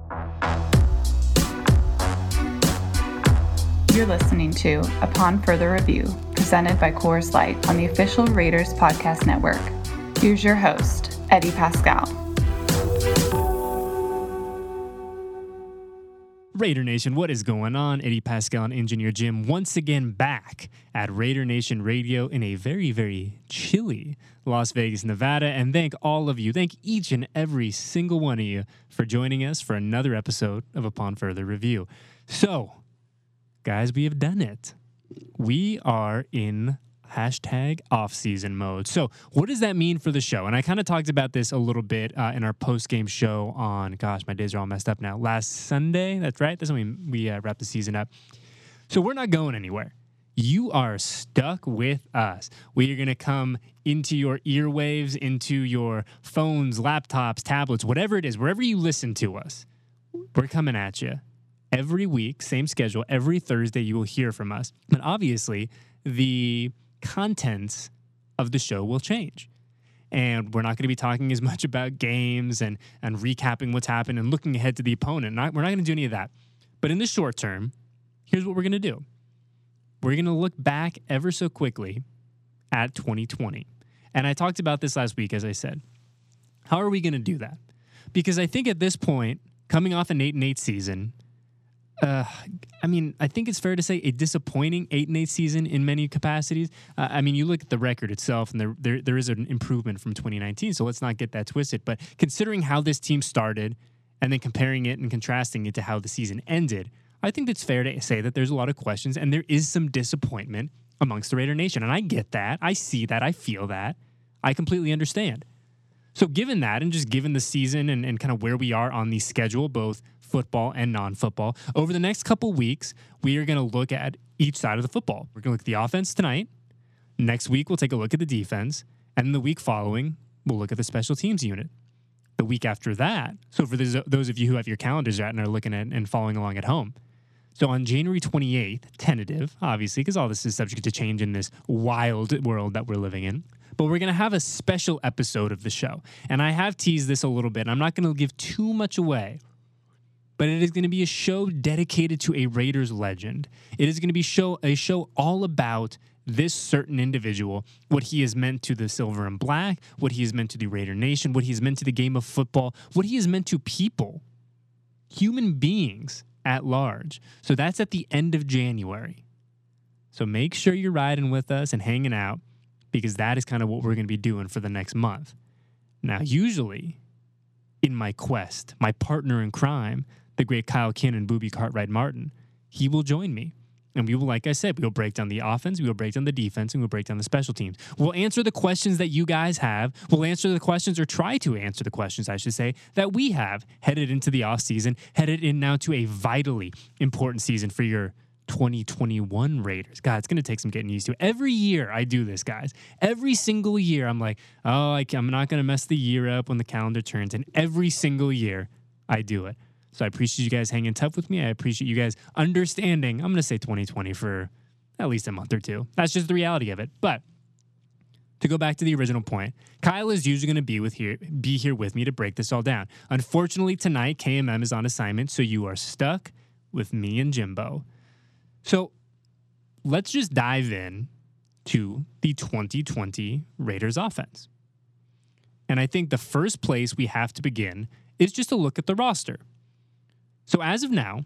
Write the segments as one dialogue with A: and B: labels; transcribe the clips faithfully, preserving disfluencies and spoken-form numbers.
A: You're listening to Upon Further Review, presented by Coors Light on the official Raiders Podcast Network. Here's your host, Eddie Pascal.
B: Raider Nation, what is going on? Eddie Pascal and Engineer Jim once again back at Raider Nation Radio in a very, very chilly Las Vegas, Nevada. And thank all of you, thank each and every single one of you for joining us for another episode of Upon Further Review. So, guys, we have done it. We are in hashtag off-season mode. So what does that mean for the show? And I kind of talked about this a little bit uh, in our post-game show on, gosh, my days are all messed up now. Last Sunday, that's right. That's when we, we uh, wrapped the season up. So we're not going anywhere. You are stuck with us. We are going to come into your earwaves, into your phones, laptops, tablets, whatever it is, wherever you listen to us. We're coming at you. Every week, same schedule, every Thursday you will hear from us. But obviously, the contents of the show will change. And we're not going to be talking as much about games and, and recapping what's happened and looking ahead to the opponent. Not, we're not going to do any of that. But in the short term, here's what we're going to do. We're going to look back ever so quickly at twenty twenty. And I talked about this last week, as I said. How are we going to do that? Because I think at this point, coming off an eight and eight season, Uh, I mean, I think it's fair to say a disappointing eight and eight season in many capacities. Uh, I mean, you look at the record itself, and there, there there is an improvement from twenty nineteen. So let's not get that twisted. But considering how this team started, and then comparing it and contrasting it to how the season ended, I think it's fair to say that there's a lot of questions, and there is some disappointment amongst the Raider Nation. And I get that, I see that, I feel that, I completely understand. So given that, and just given the season and, and kind of where we are on the schedule, both football and non-football, over the next couple weeks, we are going to look at each side of the football. We're going to look at the offense tonight. Next week, we'll take a look at the defense. And the week following, we'll look at the special teams unit. The week after that, so for those, those of you who have your calendars out and are looking at and following along at home, so on January twenty-eighth, tentative, obviously, because all this is subject to change in this wild world that we're living in, but we're going to have a special episode of the show. And I have teased this a little bit, and I'm not going to give too much away, but it is going to be a show dedicated to a Raiders legend. It is going to be show a show all about this certain individual, what he has meant to the Silver and Black, what he has meant to the Raider Nation, what he has meant to the game of football, what he has meant to people, human beings at large. So that's at the end of January. So make sure you're riding with us and hanging out, because that is kind of what we're going to be doing for the next month. Now, usually, in my quest, my partner in crime, the great Kyle Kinnan, Booby Cartwright Martin, he will join me. And we will, like I said, we will break down the offense, we will break down the defense, and we'll break down the special teams. We'll answer the questions that you guys have. We'll answer the questions, or try to answer the questions, I should say, that we have headed into the offseason, headed in now to a vitally important season for your twenty twenty-one Raiders. God, it's going to take some getting used to. Every year I do this, guys. Every single year I'm like, oh, I I'm not going to mess the year up when the calendar turns. And every single year I do it. So I appreciate you guys hanging tough with me. I appreciate you guys understanding. I'm going to say twenty twenty for at least a month or two. That's just the reality of it. But to go back to the original point, Kyle is usually going to be with here, be here with me to break this all down. Unfortunately, tonight, K M M is on assignment, so you are stuck with me and Jimbo. So let's just dive in to the twenty twenty Raiders offense. And I think the first place we have to begin is just to look at the roster. So as of now,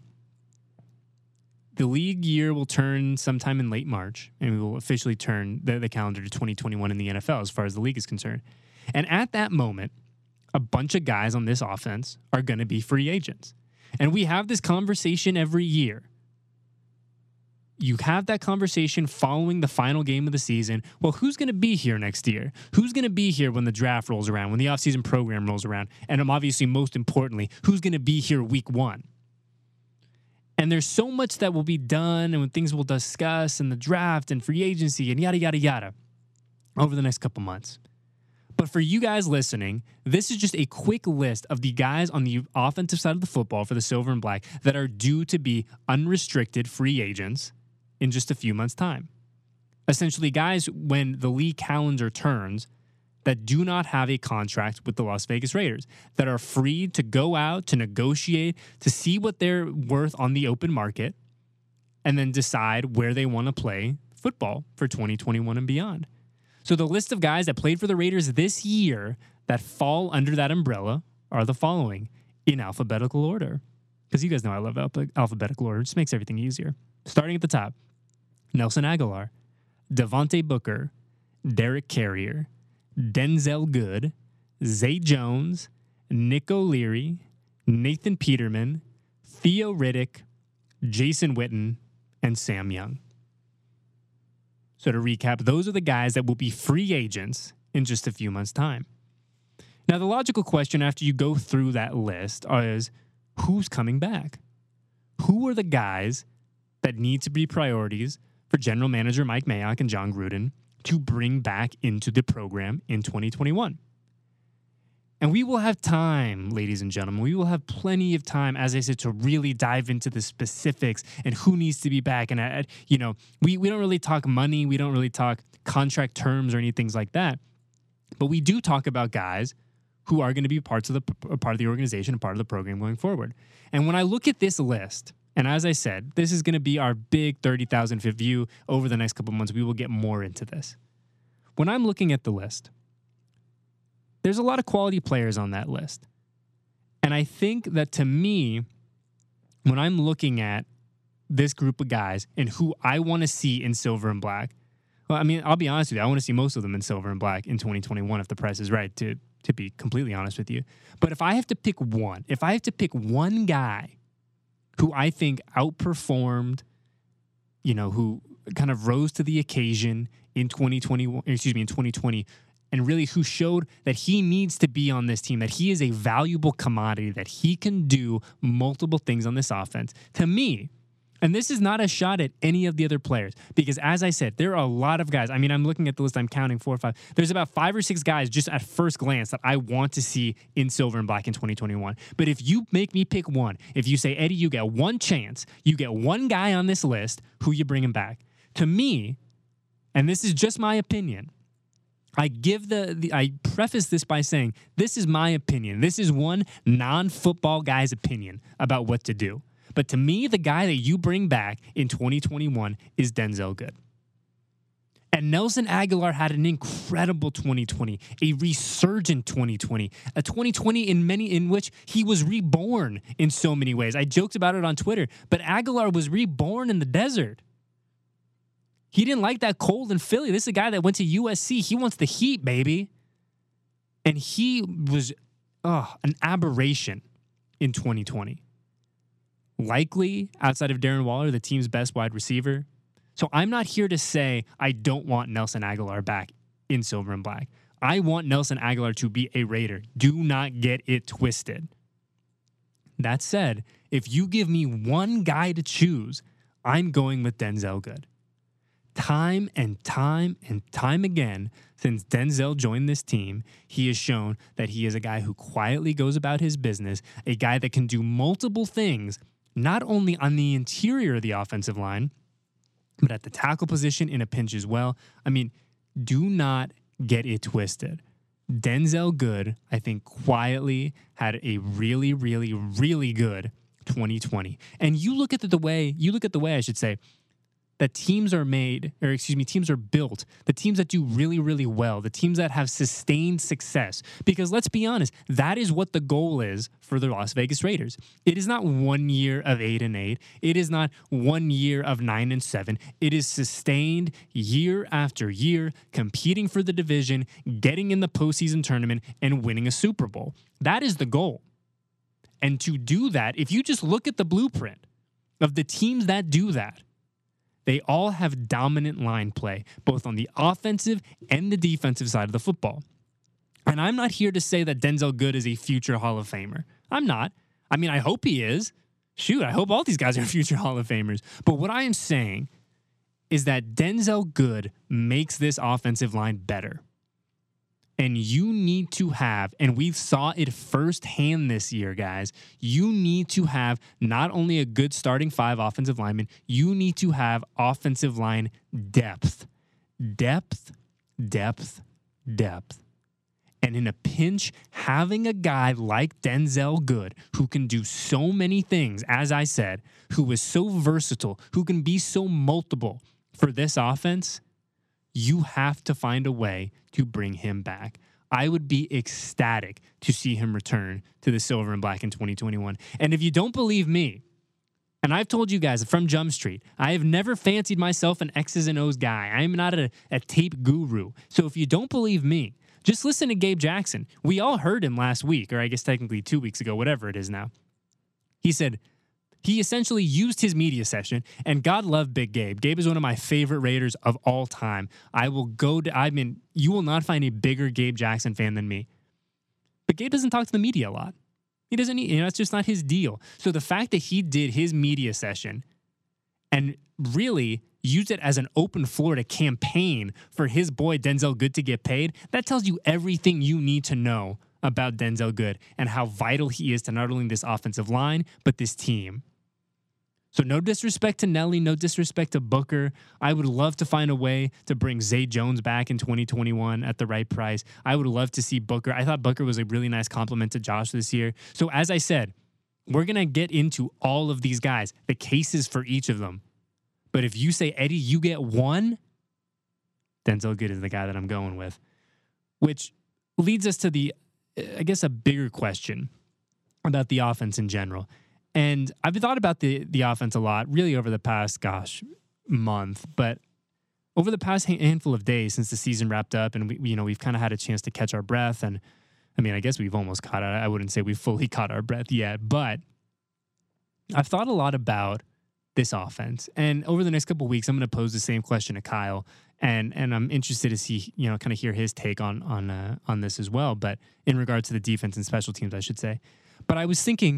B: the league year will turn sometime in late March, and we will officially turn the, the calendar to twenty twenty-one in the N F L as far as the league is concerned. And at that moment, a bunch of guys on this offense are going to be free agents. And we have this conversation every year. You have that conversation following the final game of the season. Well, who's going to be here next year? Who's going to be here when the draft rolls around, when the offseason program rolls around? And obviously, most importantly, who's going to be here week one? And there's so much that will be done and when things we'll discuss and the draft and free agency and yada, yada, yada over the next couple months. But for you guys listening, this is just a quick list of the guys on the offensive side of the football for the Silver and Black that are due to be unrestricted free agents in just a few months' time. Essentially, guys, when the league calendar turns that do not have a contract with the Las Vegas Raiders, that are free to go out, to negotiate, to see what they're worth on the open market, and then decide where they want to play football for twenty twenty-one and beyond. So the list of guys that played for the Raiders this year that fall under that umbrella are the following in alphabetical order. Because you guys know I love alpha- alphabetical order. It just makes everything easier. Starting at the top, Nelson Aguilar, Devontae Booker, Derek Carrier, Denzel Good, Zay Jones, Nick O'Leary, Nathan Peterman, Theo Riddick, Jason Witten, and Sam Young. So to recap, those are the guys that will be free agents in just a few months' time. Now, the logical question after you go through that list is, who's coming back? Who are the guys that need to be priorities for General Manager Mike Mayock and John Gruden to bring back into the program in twenty twenty-one? And we will have time, ladies and gentlemen. We will have plenty of time, as I said, to really dive into the specifics and who needs to be back. And, uh, you know, we, we don't really talk money. We don't really talk contract terms or anything like that. But we do talk about guys who are going to be parts of the part of the organization and part of the program going forward. And when I look at this list, and as I said, this is going to be our big thirty thousand foot view over the next couple of months. We will get more into this. When I'm looking at the list, there's a lot of quality players on that list. And I think that to me, when I'm looking at this group of guys and who I want to see in silver and black, well, I mean, I'll be honest with you, I want to see most of them in silver and black in twenty twenty-one if the price is right, to, to be completely honest with you. But if I have to pick one, if I have to pick one guy who I think outperformed, you know, who kind of rose to the occasion in twenty twenty-one, excuse me, in twenty twenty, and really who showed that he needs to be on this team, that he is a valuable commodity, that he can do multiple things on this offense. To me, and this is not a shot at any of the other players, because as I said, there are a lot of guys. I mean, I'm looking at the list, I'm counting four or five. There's about five or six guys just at first glance that I want to see in silver and black in twenty twenty-one. But if you make me pick one, if you say, Eddie, you get one chance, you get one guy on this list, who you bringing back? To me, and this is just my opinion, I give the, the I preface this by saying, this is my opinion. This is one non-football guy's opinion about what to do. But to me, the guy that you bring back in twenty twenty-one is Denzel Good. And Nelson Aguilar had an incredible twenty twenty, a resurgent twenty twenty, a twenty twenty in many in which he was reborn in so many ways. I joked about it on Twitter, but Aguilar was reborn in the desert. He didn't like that cold in Philly. This is a guy that went to U S C. He wants the heat, baby. And he was oh, an aberration in twenty twenty. Likely, outside of Darren Waller, the team's best wide receiver. So I'm not here to say I don't want Nelson Aguilar back in silver and black. I want Nelson Aguilar to be a Raider. Do not get it twisted. That said, if you give me one guy to choose, I'm going with Denzel Good. Time and time and time again, since Denzel joined this team, he has shown that he is a guy who quietly goes about his business, a guy that can do multiple things, not only on the interior of the offensive line, but at the tackle position in a pinch as well. I mean, do not get it twisted. Denzel Good, I think, quietly had a really, really, really good twenty twenty. And you look at the, the way, you look at the way, I should say, that teams are made, or excuse me, teams are built, the teams that do really, really well, the teams that have sustained success. Because let's be honest, that is what the goal is for the Las Vegas Raiders. It is not one year of eight and eight. It is not one year of nine and seven. It is sustained year after year, competing for the division, getting in the postseason tournament, and winning a Super Bowl. That is the goal. And to do that, if you just look at the blueprint of the teams that do that, they all have dominant line play, both on the offensive and the defensive side of the football. And I'm not here to say that Denzel Good is a future Hall of Famer. I'm not. I mean, I hope he is. Shoot, I hope all these guys are future Hall of Famers. But what I am saying is that Denzel Good makes this offensive line better. And you need to have, and we saw it firsthand this year, guys, you need to have not only a good starting five offensive linemen, you need to have offensive line depth. Depth, depth, depth. And in a pinch, having a guy like Denzelle Good, who can do so many things, as I said, who is so versatile, who can be so multiple for this offense, you have to find a way to bring him back. I would be ecstatic to see him return to the silver and black in twenty twenty-one. And if you don't believe me, and I've told you guys from Jump Street, I have never fancied myself an X's and O's guy. I am not a, a tape guru. So if you don't believe me, just listen to Gabe Jackson. We all heard him last week, or I guess technically two weeks ago, whatever it is now. He said he essentially used his media session, and God love Big Gabe. Gabe is one of my favorite Raiders of all time. I will go to, I mean, you will not find a bigger Gabe Jackson fan than me. But Gabe doesn't talk to the media a lot. He doesn't, you know, it's just not his deal. So the fact that he did his media session and really used it as an open floor to campaign for his boy Denzelle Good to get paid, that tells you everything you need to know about Denzelle Good and how vital he is to not only this offensive line, but this team. So no disrespect to Nelly, no disrespect to Booker. I would love to find a way to bring Zay Jones back in twenty twenty-one at the right price. I would love to see Booker. I thought Booker was a really nice compliment to Josh this year. So as I said, we're going to get into all of these guys, the cases for each of them. But if you say, Eddie, you get one, Denzelle Good is the guy that I'm going with. Which leads us to the, I guess, a bigger question about the offense in general. And I've thought about the the offense a lot, really over the past, gosh, month. But over the past handful of days since the season wrapped up, and we, you know, we've kind of had a chance to catch our breath. And I mean, I guess we've almost caught it. I wouldn't say we've fully caught our breath yet, but I've thought a lot about this offense. And over the next couple of weeks, I'm going to pose the same question to Kyle, and and I'm interested to see, you know, kind of hear his take on on uh, on this as well. But in regards to the defense and special teams, I should say. But I was thinking,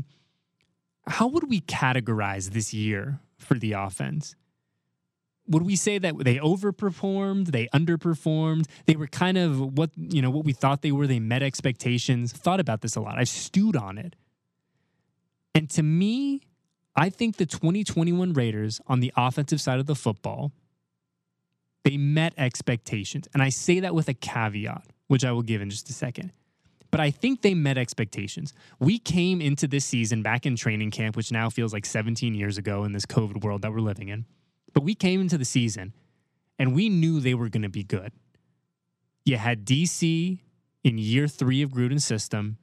B: how would we categorize this year for the offense? Would we say that they overperformed, they underperformed, they were kind of what, you know, what we thought they were, they met expectations? Thought about this a lot. I've stewed on it. And to me, I think the twenty twenty-one Raiders on the offensive side of the football, they met expectations. And I say that with a caveat, which I will give in just a second. But I think they met expectations. We came into this season back in training camp, which now feels like seventeen years ago in this COVID world that we're living in. But we came into the season, and we knew they were going to be good. You had D C in year three of Gruden's system.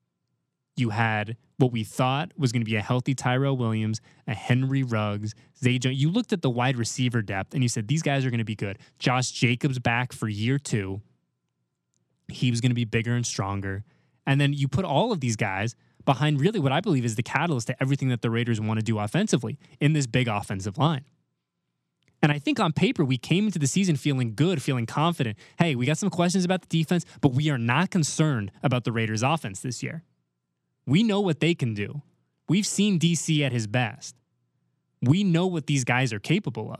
B: You had what we thought was going to be a healthy Tyrell Williams, a Henry Ruggs, Zay Jones. You looked at the wide receiver depth, and you said, these guys are going to be good. Josh Jacobs back for year two. He was going to be bigger and stronger. And then you put all of these guys behind really what I believe is the catalyst to everything that the Raiders want to do offensively in this big offensive line. And I think on paper, we came into the season feeling good, feeling confident. Hey, we got some questions about the defense, but we are not concerned about the Raiders' offense this year. We know what they can do. We've seen D C at his best. We know what these guys are capable of.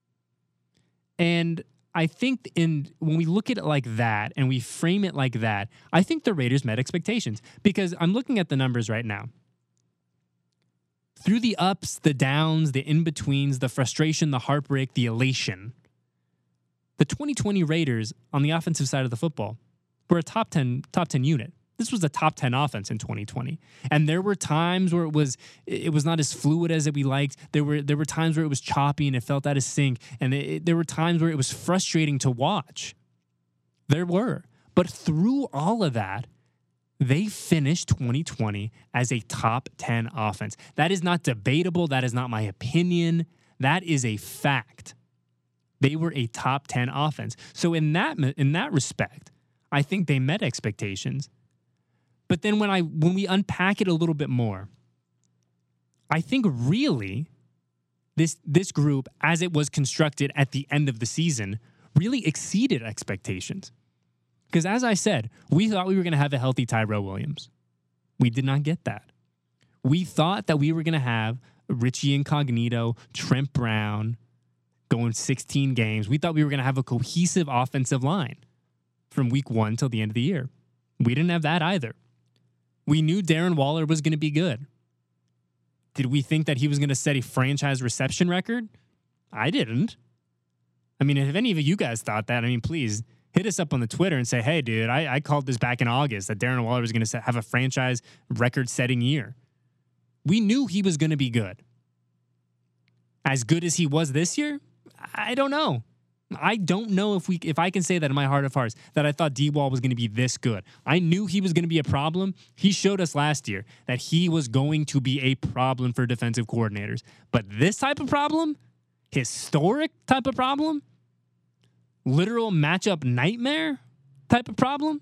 B: And I think in when we look at it like that and we frame it like that, I think the Raiders met expectations, because I'm looking at the numbers right now. Through the ups, the downs, the in-betweens, the frustration, the heartbreak, the elation, the twenty twenty Raiders on the offensive side of the football were a top ten, top ten unit. This was a top ten offense in twenty twenty. And there were times where it was it was not as fluid as we liked. There were there were times where it was choppy and it felt out of sync. And it, there were times where it was frustrating to watch. There were. But through all of that, they finished twenty twenty as a top ten offense. That is not debatable. That is not my opinion. That is a fact. They were a top ten offense. So in that in that respect, I think they met expectations. But then when I when we unpack it a little bit more, I think really this this group, as it was constructed at the end of the season, really exceeded expectations. Because as I said, we thought we were going to have a healthy Tyrell Williams. We did not get that. We thought that we were going to have Richie Incognito, Trent Brown going sixteen games. We thought we were going to have a cohesive offensive line from week one till the end of the year. We didn't have that either. We knew Darren Waller was going to be good. Did we think that he was going to set a franchise reception record? I didn't. I mean, if any of you guys thought that, I mean, please Hit us up on the Twitter and say, hey, dude, I, I called this back in August that Darren Waller was going to have a franchise record-setting year. We knew he was going to be good. As good as he was this year? I don't know. I don't know if we if I can say that in my heart of hearts that I thought D-Wall was going to be this good. I knew he was going to be a problem. He showed us last year that he was going to be a problem for defensive coordinators. But this type of problem, historic type of problem, literal matchup nightmare type of problem,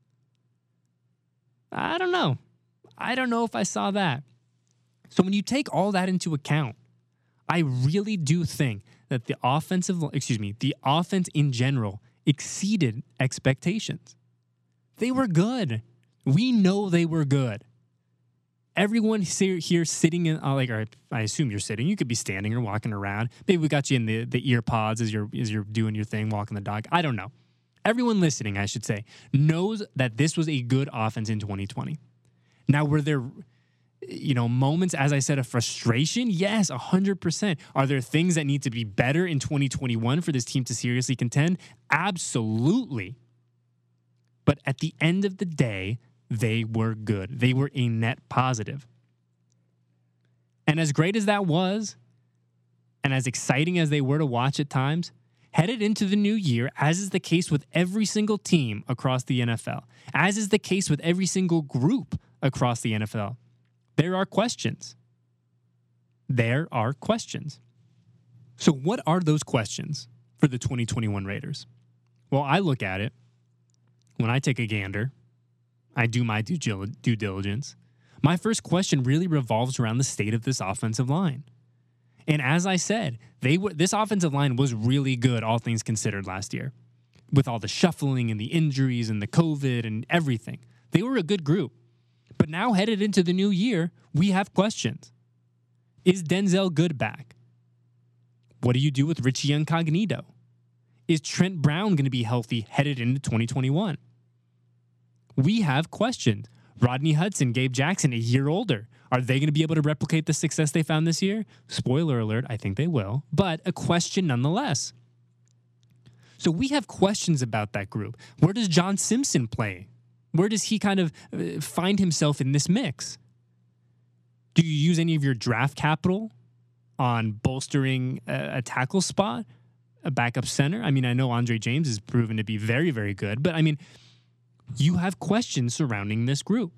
B: I don't know. I don't know if I saw that. So when you take all that into account, I really do think that the offensive, excuse me, the offense in general exceeded expectations. They were good. We know they were good. Everyone here sitting in, like, or I assume you're sitting. You could be standing or walking around. Maybe we got you in the, the ear pods as you're as you're doing your thing, walking the dog. I don't know. Everyone listening, I should say, knows that this was a good offense in twenty twenty. Now, were there, you know, moments, as I said, of frustration? Yes, one hundred percent. Are there things that need to be better in twenty twenty-one for this team to seriously contend? Absolutely. But at the end of the day, they were good. They were a net positive. And as great as that was, and as exciting as they were to watch at times, headed into the new year, as is the case with every single team across the N F L, as is the case with every single group across the N F L, there are questions. There are questions. So what are those questions for the twenty twenty-one Raiders? Well, I look at it, when I take a gander, I do my due, due diligence. My first question really revolves around the state of this offensive line. And as I said, they were, this offensive line was really good, all things considered, last year. With all the shuffling and the injuries and the COVID and everything. They were a good group. But now headed into the new year, we have questions. Is Denzel Good back? What do you do with Richie Incognito? Is Trent Brown going to be healthy headed into twenty twenty-one? We have questions. Rodney Hudson, Gabe Jackson, a year older. Are they going to be able to replicate the success they found this year? Spoiler alert, I think they will. But a question nonetheless. So we have questions about that group. Where does John Simpson play? Where does he kind of uh, find himself in this mix? Do you use any of your draft capital on bolstering a, a tackle spot, a backup center? I mean, I know Andre James has proven to be very, very good, but I mean, you have questions surrounding this group.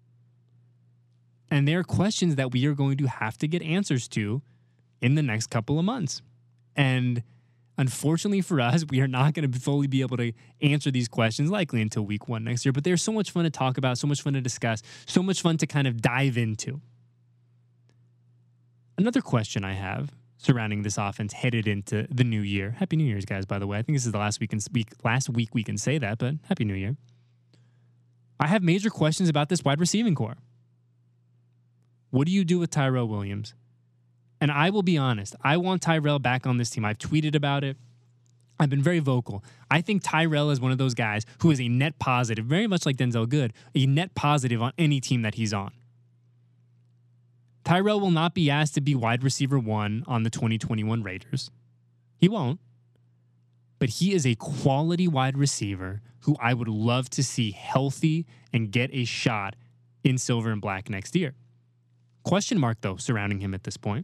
B: And there are questions that we are going to have to get answers to in the next couple of months. And unfortunately for us, we are not going to fully be able to answer these questions likely until week one next year. But they're so much fun to talk about, so much fun to discuss, so much fun to kind of dive into. Another question I have surrounding this offense headed into the new year. Happy New Year's, guys, by the way. I think this is the last week, in, week, last week we can say that, but Happy New Year. I have major questions about this wide receiving core. What do you do with Tyrell Williams? And I will be honest, I want Tyrell back on this team. I've tweeted about it. I've been very vocal. I think Tyrell is one of those guys who is a net positive, very much like Denzel Good, a net positive on any team that he's on. Tyrell will not be asked to be wide receiver one on the twenty twenty-one Raiders. He won't. But he is a quality wide receiver who I would love to see healthy and get a shot in silver and black next year. Question mark, though, surrounding him at this point.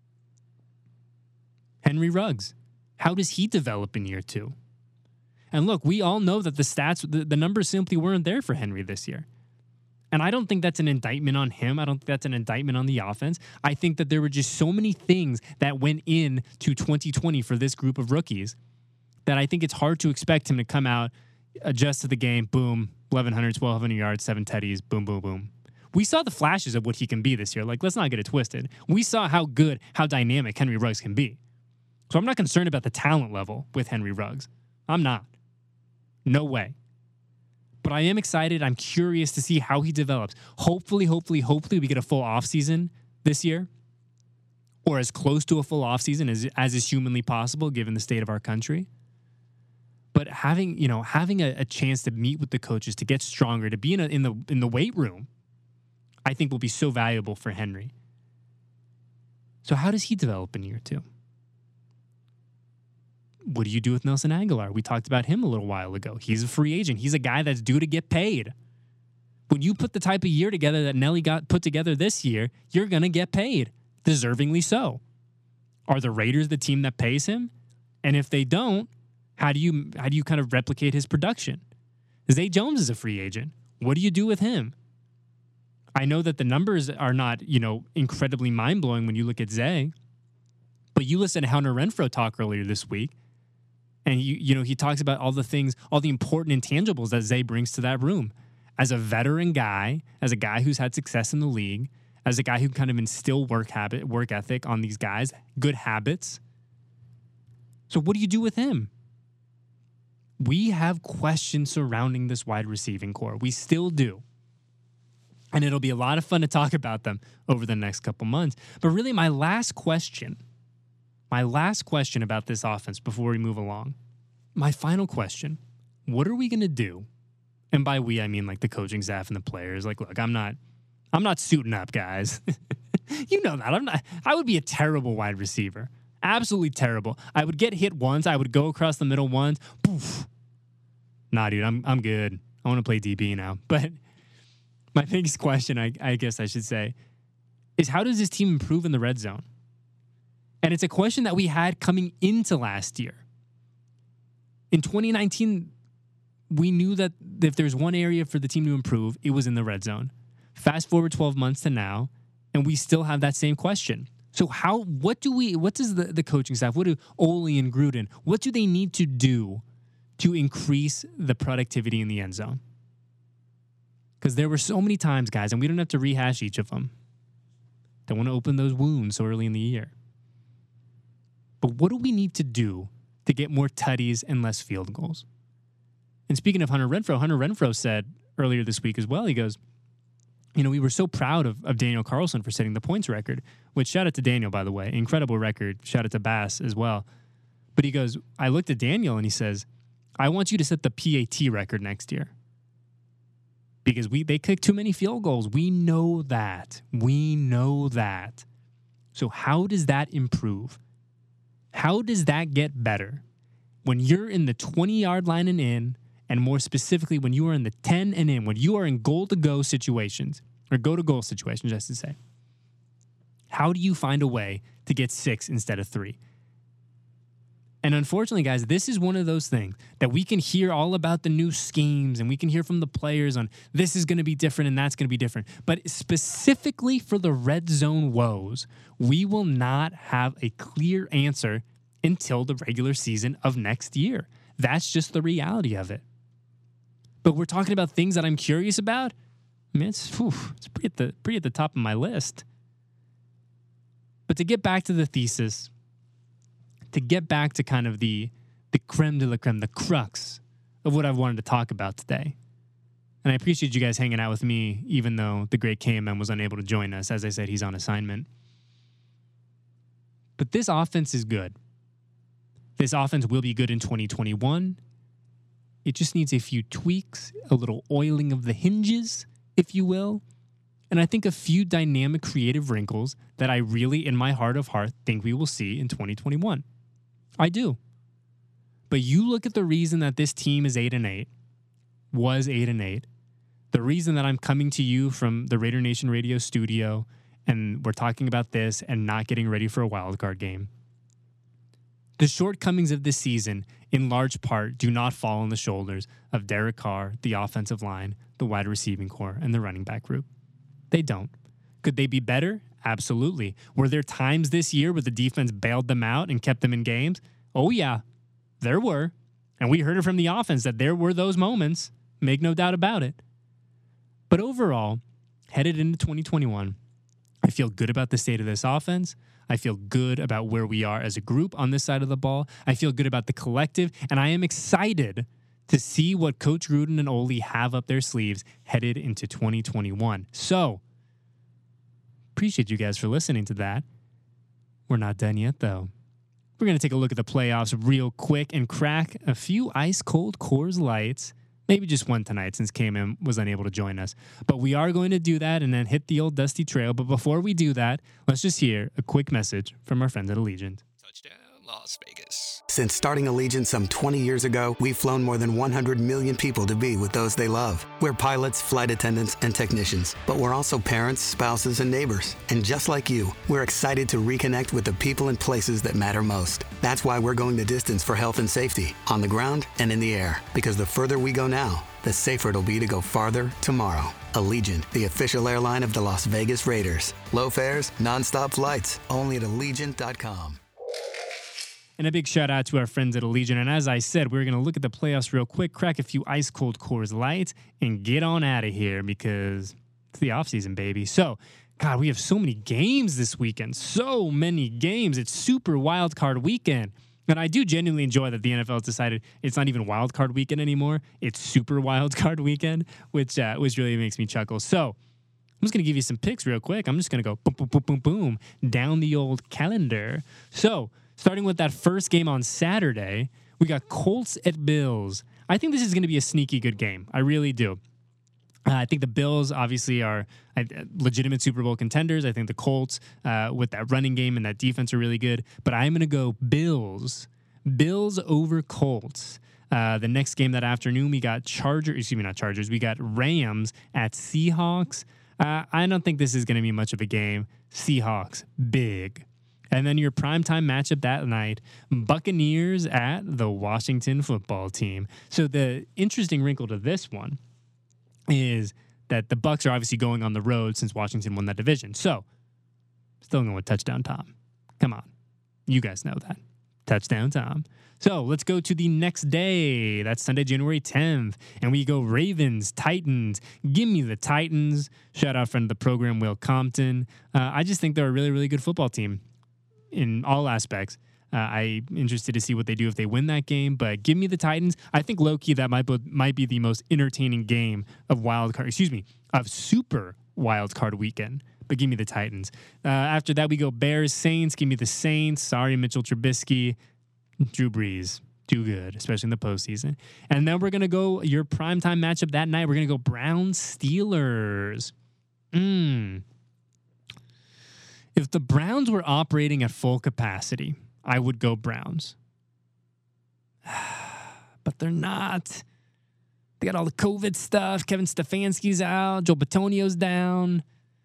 B: Henry Ruggs. How does he develop in year two? And look, we all know that the stats, the, the numbers simply weren't there for Henry this year. And I don't think that's an indictment on him. I don't think that's an indictment on the offense. I think that there were just so many things that went into twenty twenty for this group of rookies that I think it's hard to expect him to come out, adjust to the game, boom, eleven hundred, twelve hundred yards, seven tutties, boom, boom, boom. We saw the flashes of what he can be this year. Like, let's not get it twisted. We saw how good, how dynamic Henry Ruggs can be. So I'm not concerned about the talent level with Henry Ruggs. I'm not. No way. But I am excited. I'm curious to see how he develops. Hopefully, hopefully, hopefully we get a full offseason this year, or as close to a full offseason as, as is humanly possible given the state of our country. But having, you know, having a, a chance to meet with the coaches, to get stronger, to be in, a, in the in the weight room, I think will be so valuable for Henry. So how does he develop in year two? what do you do with Nelson Aguilar? We talked about him a little while ago. He's a free agent. He's a guy that's due to get paid. When you put the type of year together that Nelly got put together this year, you're going to get paid, deservingly so. Are the Raiders the team that pays him? And if they don't, how do you how do you kind of replicate his production? Zay Jones is a free agent. What do you do with him? I know that the numbers are not, you know, incredibly mind-blowing when you look at Zay, but you listen to Hunter Renfrow talk earlier this week, and you you know he talks about all the things, all the important intangibles that Zay brings to that room. As a veteran guy, as a guy who's had success in the league, as a guy who kind of instill work habit, work ethic on these guys, good habits. So what do you do with him? We have questions surrounding this wide receiving core. We still do. And it'll be a lot of fun to talk about them over the next couple months. But really, my last question, my last question about this offense before we move along, my final question, what are we going to do? And by we, I mean like the coaching staff and the players. Like, look, I'm not, I'm not suiting up, guys. You know that. I'm not, I would be a terrible wide receiver. Absolutely terrible. I would get hit once. I would go across the middle once. Poof. Nah, dude, I'm I'm good. I want to play D B now. But my biggest question, I, I guess I should say, is how does this team improve in the red zone? And it's a question that we had coming into last year. In twenty nineteen, we knew that if there's one area for the team to improve, it was in the red zone. Fast forward twelve months to now, and we still have that same question. So how, what do we, what does the, the coaching staff, what do Ole and Gruden, what do they need to do to increase the productivity in the end zone? Because there were so many times, guys, and we don't have to rehash each of them. Don't want to open those wounds so early in the year. But what do we need to do to get more tutties and less field goals? And speaking of Hunter Renfrow, Hunter Renfrow said earlier this week as well, he goes, you know, we were so proud of, of Daniel Carlson for setting the points record, which shout out to Daniel, by the way. Incredible record. Shout out to Bass as well. But he goes, I looked at Daniel and he says, I want you to set the P A T record next year. Because we they kick too many field goals. We know that. We know that. So how does that improve? How does that get better? When you're in the twenty-yard line and in, and more specifically, when you are in the ten and in, when you are in goal-to-go situations, or go-to-goal situations, I should say, how do you find a way to get six instead of three? And unfortunately, guys, this is one of those things that we can hear all about the new schemes, and we can hear from the players on this is going to be different and that's going to be different. But specifically for the red zone woes, we will not have a clear answer until the regular season of next year. That's just the reality of it. But we're talking about things that I'm curious about. I mean, it's, whew, it's pretty at the pretty at the top of my list. But to get back to the thesis, to get back to kind of the the creme de la creme, the crux of what I've wanted to talk about today. And I appreciate you guys hanging out with me, even though the great K M M was unable to join us. As I said, he's on assignment. But this offense is good. This offense will be good in twenty twenty-one. It just needs a few tweaks, a little oiling of the hinges, if you will. And I think a few dynamic creative wrinkles that I really, in my heart of heart, think we will see in twenty twenty-one. I do. But you look at the reason that this team is eight and eight, was eight and eight, the reason that I'm coming to you from the Raider Nation radio studio and we're talking about this and not getting ready for a wildcard game. The shortcomings of this season, in large part, do not fall on the shoulders of Derek Carr, the offensive line, the wide receiving core, and the running back group. They don't. Could they be better? Absolutely. Were there times this year where the defense bailed them out and kept them in games? Oh, yeah, there were. And we heard it from the offense that there were those moments. Make no doubt about it. But overall, headed into twenty twenty-one, I feel good about the state of this offense. I feel good about where we are as a group on this side of the ball. I feel good about the collective, and I am excited to see what Coach Gruden and Ole have up their sleeves headed into twenty twenty-one. So, appreciate you guys for listening to that. We're not done yet, though. We're going to take a look at the playoffs real quick and crack a few ice-cold Coors Lights. Maybe just one tonight since K M M was unable to join us. But we are going to do that and then hit the old dusty trail. But before we do that, let's just hear a quick message from our friends at Allegiant.
C: Touchdown, Las Vegas. Since starting Allegiant some twenty years ago, we've flown more than one hundred million people to be with those they love. We're pilots, flight attendants, and technicians, but we're also parents, spouses, and neighbors. And just like you, we're excited to reconnect with the people and places that matter most. That's why we're going the distance for health and safety, on the ground and in the air. Because the further we go now, the safer it'll be to go farther tomorrow. Allegiant, the official airline of the Las Vegas Raiders. Low fares, nonstop flights, only at Allegiant dot com.
B: And a big shout out to our friends at Allegiant. And as I said, we're going to look at the playoffs real quick, crack a few ice cold Coors Light, and get on out of here because it's the offseason, baby. So, God, we have so many games this weekend. So many games. It's super wild card weekend. And I do genuinely enjoy that the N F L has decided it's not even wild card weekend anymore. It's super wild card weekend, which uh, which really makes me chuckle. So I'm just going to give you some picks real quick. I'm just going to go boom, boom, boom, boom, boom, down the old calendar. So starting with that first game on Saturday, we got Colts at Bills. I think this is going to be a sneaky good game. I really do. Uh, I think the Bills obviously are uh, legitimate Super Bowl contenders. I think the Colts uh, with that running game and that defense are really good. But I'm going to go Bills. Bills over Colts. Uh, the next game that afternoon, we got Chargers. Excuse me, not Chargers. We got Rams at Seahawks. Uh, I don't think this is going to be much of a game. Seahawks, big. And then your primetime matchup that night, Buccaneers at the Washington football team. So the interesting wrinkle to this one is that the Bucs are obviously going on the road since Washington won that division. So still going with touchdown Tom. Come on. You guys know that. Touchdown Tom. So let's go to the next day. That's Sunday, January tenth. And we go Ravens, Titans. Give me the Titans. Shout out friend of the program, Will Compton. Uh, I just think they're a really, really good football team in all aspects. Uh, I'm interested to see what they do if they win that game, but give me the Titans. I think low-key that might be, might be the most entertaining game of wild card, excuse me, of super wild card weekend, but give me the Titans. Uh, after that, we go Bears, Saints. Give me the Saints. Sorry, Mitchell Trubisky. Drew Brees. Do good, especially in the postseason. And then we're going to go your primetime matchup that night. We're going to go Browns, Steelers. Mmm. If the Browns were operating at full capacity, I would go Browns. But they're not. They got all the COVID stuff. Kevin Stefanski's out. Joe Bitonio's down.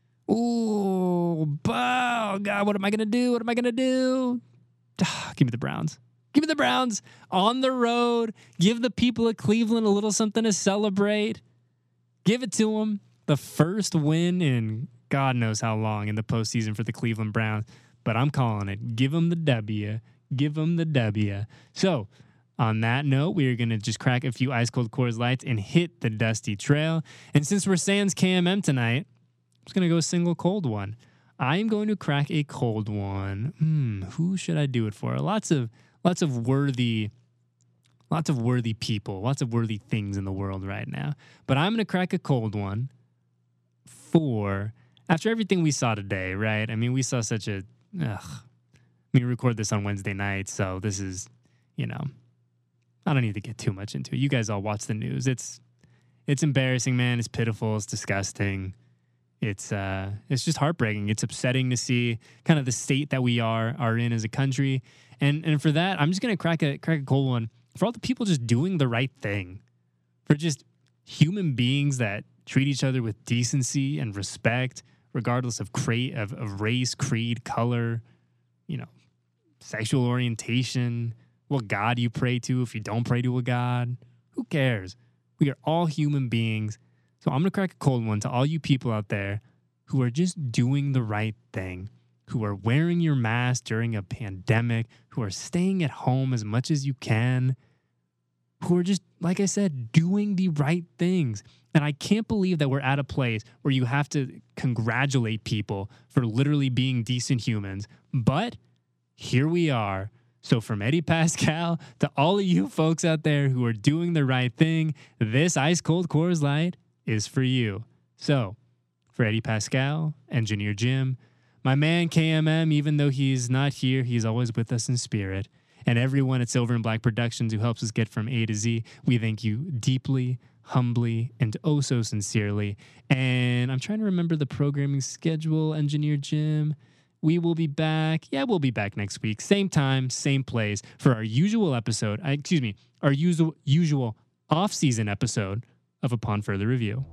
B: Ooh, oh, God, what am I going to do? What am I going to do? Give me the Browns. Give me the Browns on the road. Give the people of Cleveland a little something to celebrate. Give it to them. The first win in God knows how long in the postseason for the Cleveland Browns, but I'm calling it. Give them the W. Give them the W. So, on that note, we are going to just crack a few ice cold Coors Lights and hit the dusty trail. And since we're sans K M M tonight, I'm just going to go a single cold one. I'm going to crack a cold one. Hmm, who should I do it for? Lots of lots of worthy lots of worthy people, lots of worthy things in the world right now. But I'm going to crack a cold one for after everything we saw today, right? I mean, we saw such a, ugh. We record this on Wednesday night, so this is, you know, I don't need to get too much into it. You guys all watch the news. It's, it's embarrassing, man. It's pitiful. It's disgusting. It's, uh, it's just heartbreaking. It's upsetting to see kind of the state that we are are in as a country, and and for that, I'm just gonna crack a crack a cold one for all the people just doing the right thing, for just human beings that treat each other with decency and respect, regardless of, cra- of, of race, creed, color, you know, sexual orientation, what God you pray to. If you don't pray to a God, who cares? We are all human beings. So I'm going to crack a cold one to all you people out there who are just doing the right thing, who are wearing your mask during a pandemic, who are staying at home as much as you can, who are just, like I said, doing the right things. And I can't believe that we're at a place where you have to congratulate people for literally being decent humans. But here we are. So from Eddie Pascal to all of you folks out there who are doing the right thing, this ice cold Coors Light is for you. So for Eddie Pascal, Engineer Jim, my man K M M, even though he's not here, he's always with us in spirit. And everyone at Silver and Black Productions who helps us get from A to Z, we thank you deeply, humbly, and oh so sincerely. And I'm trying to remember the programming schedule, Engineer Jim. we will be back. Yeah, we'll be back next week. Same time, same place for our usual episode. Uh, excuse me, our usual usual off-season episode of Upon Further Review.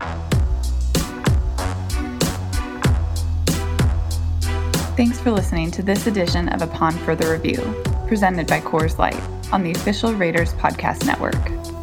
A: Thanks for listening to this edition of Upon Further Review, presented by Coors Light on the official Raiders Podcast Network.